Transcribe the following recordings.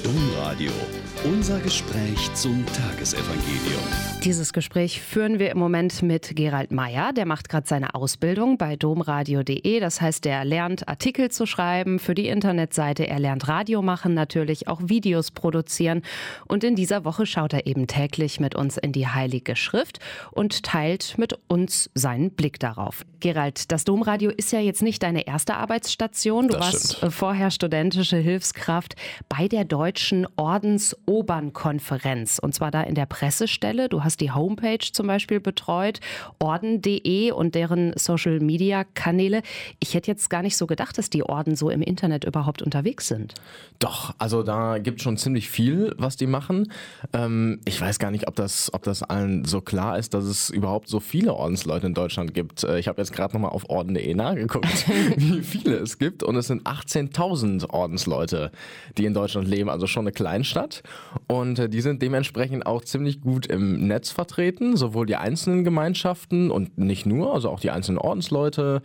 Domradio. Unser Gespräch zum Tagesevangelium. Dieses Gespräch führen wir im Moment mit Gerald Meyer. Der macht gerade seine Ausbildung bei domradio.de. Das heißt, er lernt Artikel zu schreiben für die Internetseite. Er lernt Radio machen, natürlich auch Videos produzieren. Und in dieser Woche schaut er eben täglich mit uns in die Heilige Schrift und teilt mit uns seinen Blick darauf. Gerald, das Domradio ist ja jetzt nicht deine erste Arbeitsstation. Du warst vorher studentische Hilfskraft bei der Deutschen Ordensobernkonferenz. Und zwar da in der Pressestelle. Du hast die Homepage zum Beispiel betreut, orden.de und deren Social-Media-Kanäle. Ich hätte jetzt gar nicht so gedacht, dass die Orden so im Internet überhaupt unterwegs sind. Doch, also da gibt es schon ziemlich viel, was die machen. Ich weiß gar nicht, ob das allen so klar ist, dass es überhaupt so viele Ordensleute in Deutschland gibt. Ich habe jetzt gerade nochmal auf orden.de nachgeguckt, wie viele es gibt. Und es sind 18.000 Ordensleute, die in Deutschland leben, also schon eine Kleinstadt. Und die sind dementsprechend auch ziemlich gut im Netz vertreten, sowohl die einzelnen Gemeinschaften und nicht nur, also auch die einzelnen Ordensleute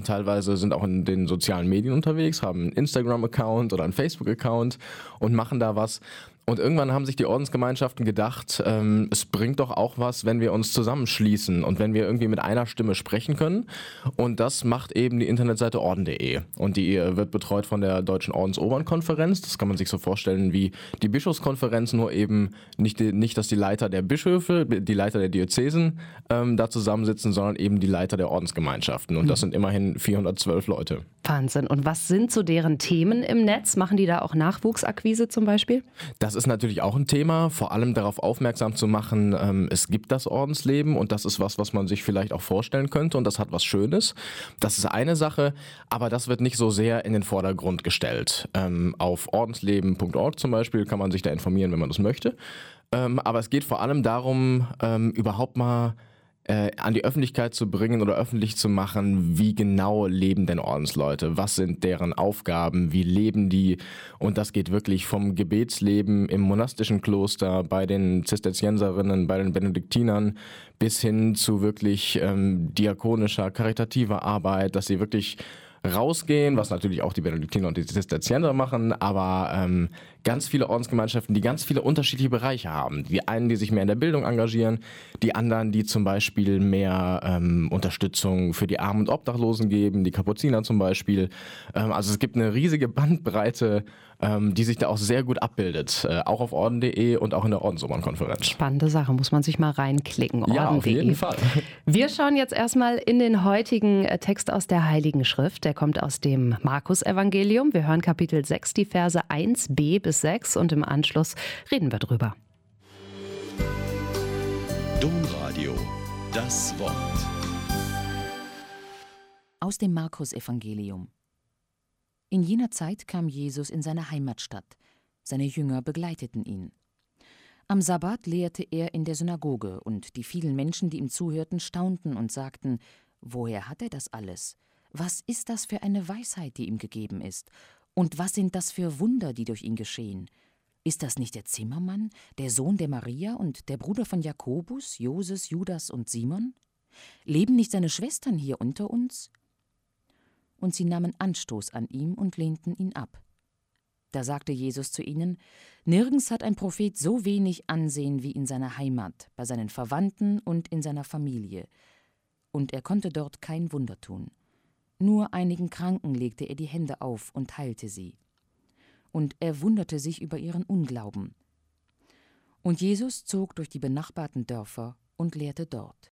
sind auch in den sozialen Medien unterwegs, haben einen Instagram-Account oder einen Facebook-Account und machen da was. Und irgendwann haben sich die Ordensgemeinschaften gedacht, es bringt doch auch was, wenn wir uns zusammenschließen und wenn wir irgendwie mit einer Stimme sprechen können. Und das macht eben die Internetseite orden.de. Und die wird betreut von der Deutschen Ordensobernkonferenz. Das kann man sich so vorstellen wie die Bischofskonferenz, nur eben nicht, dass die Leiter der Bischöfe, die Leiter der Diözesen da zusammensitzen, sondern eben die Leiter der Ordensgemeinschaften. Und das sind immerhin 412 Leute. Wahnsinn. Und was sind so deren Themen im Netz? Machen die da auch Nachwuchsakquise zum Beispiel? Das ist natürlich auch ein Thema, vor allem darauf aufmerksam zu machen, es gibt das Ordensleben und das ist was man sich vielleicht auch vorstellen könnte und das hat was Schönes. Das ist eine Sache, aber das wird nicht so sehr in den Vordergrund gestellt. Auf ordensleben.org zum Beispiel kann man sich da informieren, wenn man das möchte. Aber es geht vor allem darum, überhaupt mal an die Öffentlichkeit zu bringen oder öffentlich zu machen, wie genau leben denn Ordensleute, was sind deren Aufgaben, wie leben die, und das geht wirklich vom Gebetsleben im monastischen Kloster, bei den Zisterzienserinnen, bei den Benediktinern bis hin zu wirklich diakonischer, karitativer Arbeit, dass sie wirklich rausgehen, was natürlich auch die Benediktiner und die Zisterzienser machen, aber ganz viele Ordensgemeinschaften, die ganz viele unterschiedliche Bereiche haben. Die einen, die sich mehr in der Bildung engagieren, die anderen, die zum Beispiel mehr Unterstützung für die Armen und Obdachlosen geben, die Kapuziner zum Beispiel. Also es gibt eine riesige Bandbreite, die sich da auch sehr gut abbildet, auch auf orden.de und auch in der Ordensobernkonferenz. Spannende Sache, muss man sich mal reinklicken. Orden.de. Ja, auf jeden Fall. Wir schauen jetzt erstmal in den heutigen Text aus der Heiligen Schrift. Der kommt aus dem Markus-Evangelium. Wir hören Kapitel 6, die Verse 1b bis 6 und im Anschluss reden wir drüber. Domradio, das Wort. Aus dem Markus-Evangelium. In jener Zeit kam Jesus in seine Heimatstadt. Seine Jünger begleiteten ihn. Am Sabbat lehrte er in der Synagoge, und die vielen Menschen, die ihm zuhörten, staunten und sagten: Woher hat er das alles? Was ist das für eine Weisheit, die ihm gegeben ist? Und was sind das für Wunder, die durch ihn geschehen? Ist das nicht der Zimmermann, der Sohn der Maria und der Bruder von Jakobus, Joses, Judas und Simon? Leben nicht seine Schwestern hier unter uns? Und sie nahmen Anstoß an ihm und lehnten ihn ab. Da sagte Jesus zu ihnen: Nirgends hat ein Prophet so wenig Ansehen wie in seiner Heimat, bei seinen Verwandten und in seiner Familie. Und er konnte dort kein Wunder tun. Nur einigen Kranken legte er die Hände auf und heilte sie. Und er wunderte sich über ihren Unglauben. Und Jesus zog durch die benachbarten Dörfer und lehrte dort.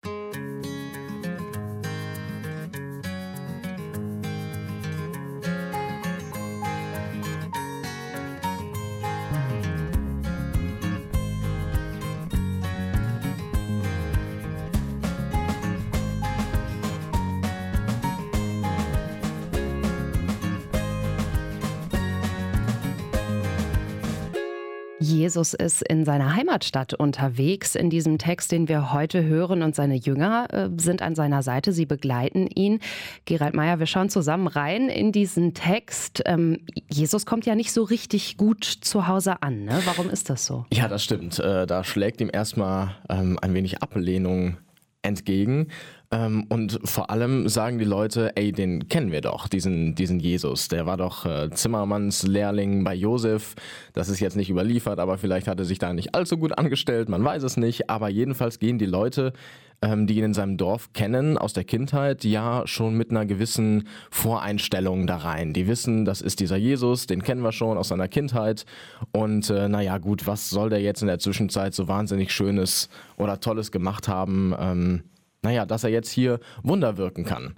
Jesus ist in seiner Heimatstadt unterwegs in diesem Text, den wir heute hören, und seine Jünger sind an seiner Seite, sie begleiten ihn. Gerald Meyer, wir schauen zusammen rein in diesen Text. Jesus kommt ja nicht so richtig gut zu Hause an, ne? Warum ist das so? Ja, das stimmt. Da schlägt ihm erstmal ein wenig Ablehnung entgegen. Und vor allem sagen die Leute, ey, den kennen wir doch, diesen Jesus. Der war doch Zimmermannslehrling bei Josef. Das ist jetzt nicht überliefert, aber vielleicht hat er sich da nicht allzu gut angestellt, man weiß es nicht. Aber jedenfalls gehen die Leute, die ihn in seinem Dorf kennen, aus der Kindheit, ja schon mit einer gewissen Voreinstellung da rein. Die wissen, das ist dieser Jesus, den kennen wir schon aus seiner Kindheit. Und naja gut, was soll der jetzt in der Zwischenzeit so wahnsinnig Schönes oder Tolles gemacht haben? Naja, dass er jetzt hier Wunder wirken kann.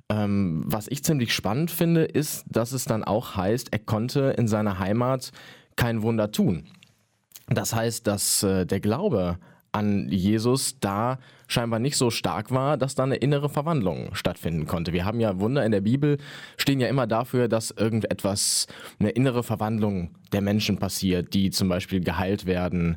Was ich ziemlich spannend finde, ist, dass es dann auch heißt, er konnte in seiner Heimat kein Wunder tun. Das heißt, dass der Glaube an Jesus da scheinbar nicht so stark war, dass da eine innere Verwandlung stattfinden konnte. Wir haben ja Wunder in der Bibel, stehen ja immer dafür, dass irgendetwas, eine innere Verwandlung der Menschen passiert, die zum Beispiel geheilt werden.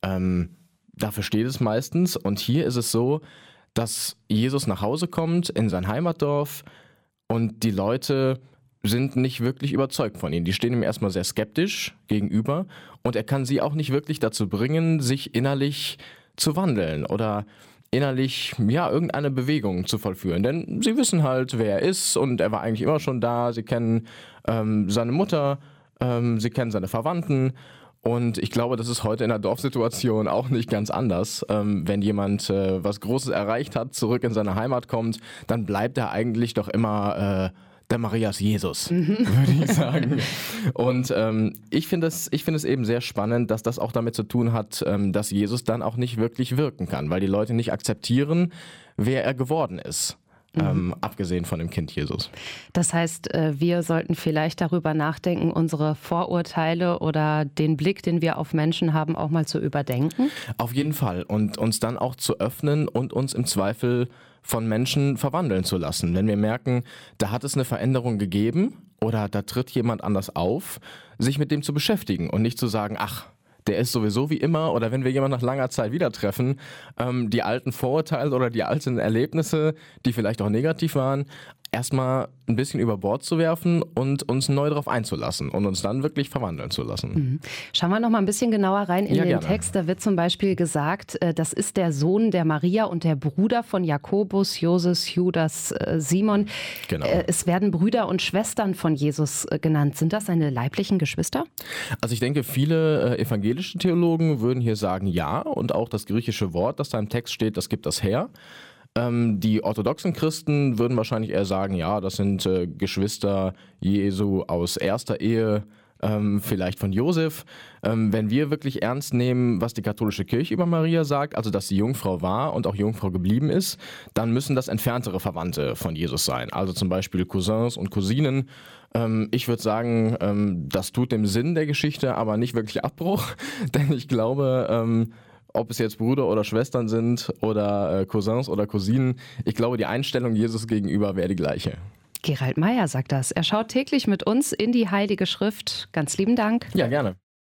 Dafür steht es meistens. Und hier ist es so, dass Jesus nach Hause kommt in sein Heimatdorf und die Leute sind nicht wirklich überzeugt von ihm. Die stehen ihm erstmal sehr skeptisch gegenüber und er kann sie auch nicht wirklich dazu bringen, sich innerlich zu wandeln oder innerlich, ja, irgendeine Bewegung zu vollführen. Denn sie wissen halt, wer er ist und er war eigentlich immer schon da. Sie kennen seine Mutter, sie kennen seine Verwandten. Und ich glaube, das ist heute in der Dorfsituation auch nicht ganz anders. Wenn jemand was Großes erreicht hat, zurück in seine Heimat kommt, dann bleibt er eigentlich doch immer der Marias Jesus, würde ich sagen. Und ich finde es eben sehr spannend, dass das auch damit zu tun hat, dass Jesus dann auch nicht wirklich wirken kann, weil die Leute nicht akzeptieren, wer er geworden ist. Abgesehen von dem Kind Jesus. Das heißt, wir sollten vielleicht darüber nachdenken, unsere Vorurteile oder den Blick, den wir auf Menschen haben, auch mal zu überdenken? Auf jeden Fall. Und uns dann auch zu öffnen und uns im Zweifel von Menschen verwandeln zu lassen. Wenn wir merken, da hat es eine Veränderung gegeben oder da tritt jemand anders auf, sich mit dem zu beschäftigen und nicht zu sagen, ach, der ist sowieso wie immer, oder wenn wir jemanden nach langer Zeit wieder treffen, die alten Vorurteile oder die alten Erlebnisse, die vielleicht auch negativ waren, erstmal ein bisschen über Bord zu werfen und uns neu darauf einzulassen und uns dann wirklich verwandeln zu lassen. Schauen wir noch mal ein bisschen genauer rein in den gerne. Text. Da wird zum Beispiel gesagt, das ist der Sohn der Maria und der Bruder von Jakobus, Joses, Judas, Simon. Genau. Es werden Brüder und Schwestern von Jesus genannt. Sind das seine leiblichen Geschwister? Also ich denke, viele evangelische Theologen würden hier sagen ja, und auch das griechische Wort, das da im Text steht, das gibt das her. Die orthodoxen Christen würden wahrscheinlich eher sagen, ja, das sind Geschwister Jesu aus erster Ehe, vielleicht von Josef. Wenn wir wirklich ernst nehmen, was die katholische Kirche über Maria sagt, also dass sie Jungfrau war und auch Jungfrau geblieben ist, dann müssen das entferntere Verwandte von Jesus sein. Also zum Beispiel Cousins und Cousinen. Ich würde sagen, das tut dem Sinn der Geschichte aber nicht wirklich Abbruch, denn ich glaube, ob es jetzt Brüder oder Schwestern sind oder Cousins oder Cousinen, ich glaube, die Einstellung Jesus gegenüber wäre die gleiche. Gerald Meyer sagt das. Er schaut täglich mit uns in die Heilige Schrift. Ganz lieben Dank. Ja, gerne.